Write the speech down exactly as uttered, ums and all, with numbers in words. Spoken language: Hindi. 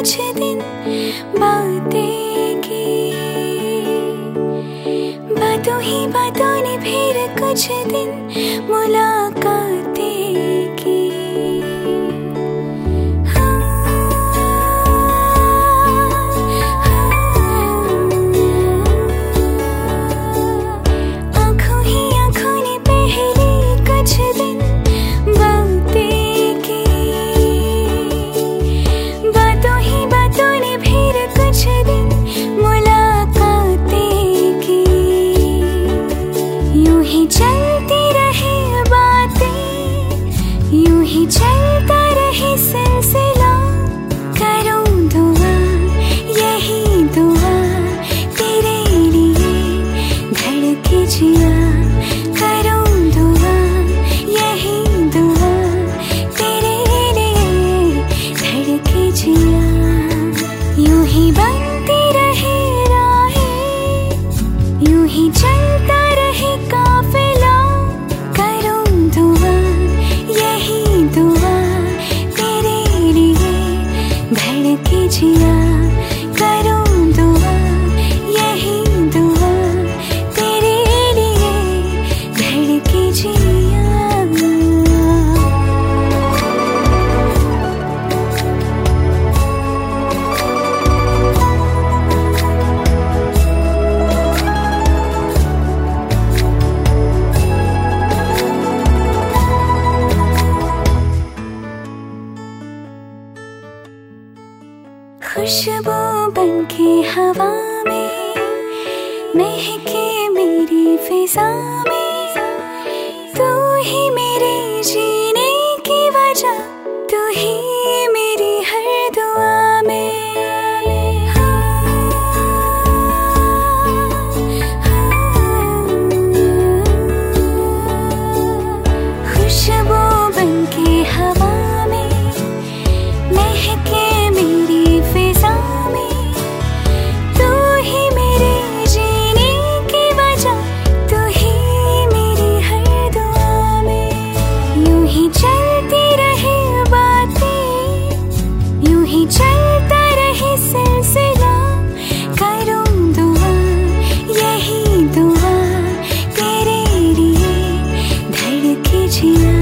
कुछ दिन बातें की, बातों ही बातों ने फिर कुछ दिन मुलाकातें की। आँखों ही आँखों ने पहले कुछ दिन बातें की, बातों ही बातों ने फिर कुछ दिन मुलाकातें की। यूं ही चलती रही बातें, यूं ही चलता रहे सिलसिला। करूं दुआ यही दुआ तेरे लिए धड़के जिया। करूं दुआ यही दुआ तेरे लिए धड़के जिया। यूं ही बनती रहे राहें, यूं ही चलता रहे काफिला। करूं दुआ यही दुआ तेरे लिए धड़के जिया। करूं दुआ यही दुआ तेरे लिए धड़के जिया। खुशबू बनके हवा में महके मेरी फिजा में। तू ही मेरे जीने की वजह, तू ही मेरी हर दुआ में। खुशबू बनके हवा में महके मेरी फिजा में। तू ही मेरे जीने की वजह, तू ही मेरी हर दुआ में। यूं ही चलती रहे बातें, यूं ही चलता रहे सिलसिला। करूं दुआ यही दुआ तेरे लिए धड़के जिया।